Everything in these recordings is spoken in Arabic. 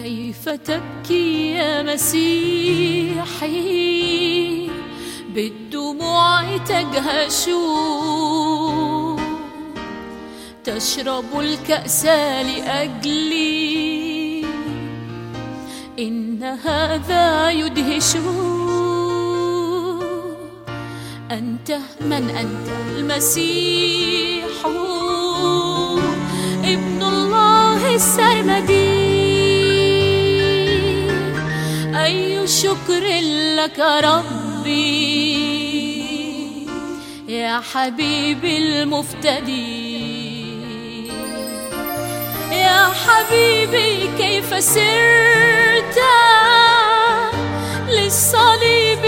كيف تبكي يا مسيحي بالدموع تجهش، تشرب الكأس لأجلي، إن هذا يدهش. أنت من أنت؟ المسيح ابن الله السرمدي. أي شكر لك ربي يا حبيبي المفتدي. يا حبيبي كيف سرت للصليب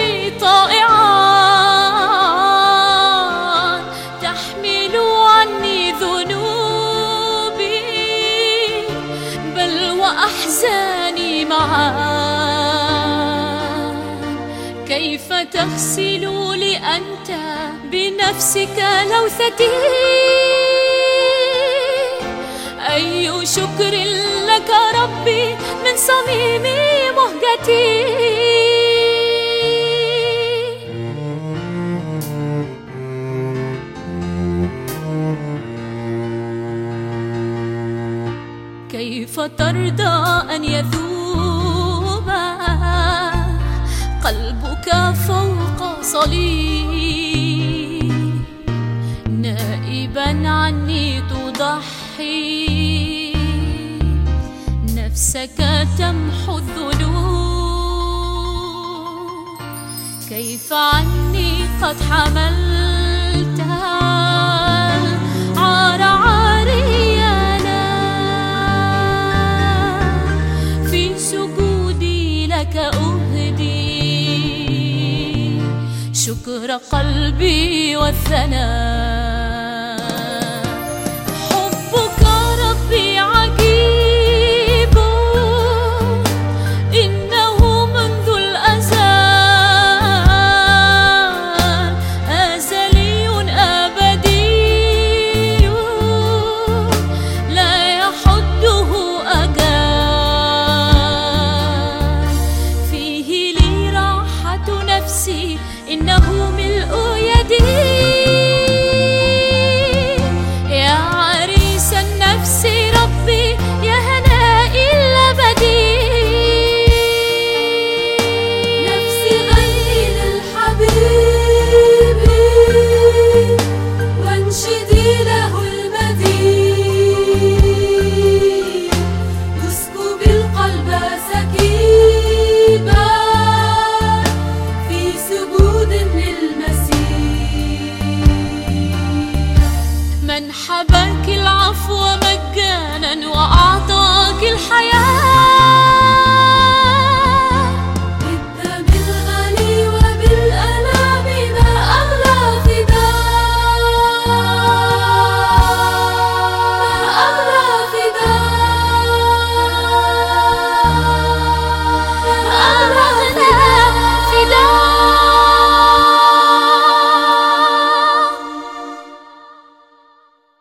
طائعا، تحمل عني ذنوبي بل وأحزاني معا. كيف تغسل لي أنت بنفسك لوثتي؟ أي شكر لك ربي من صميم مهجتي. كيف ترضى أن يذوب قلبك فوق صليب، نائبا عني تضحي، نفسك تمحو الذنوب. كيف عني قد حملتها عار عاريانا، في سجودي لك أهدي شكر قلبي والثناء. حبك ربي عجيب، إنه منذ الأزل أزلي أبدي، لا يحده أجل. فيه لي راحة نفسي، إنه من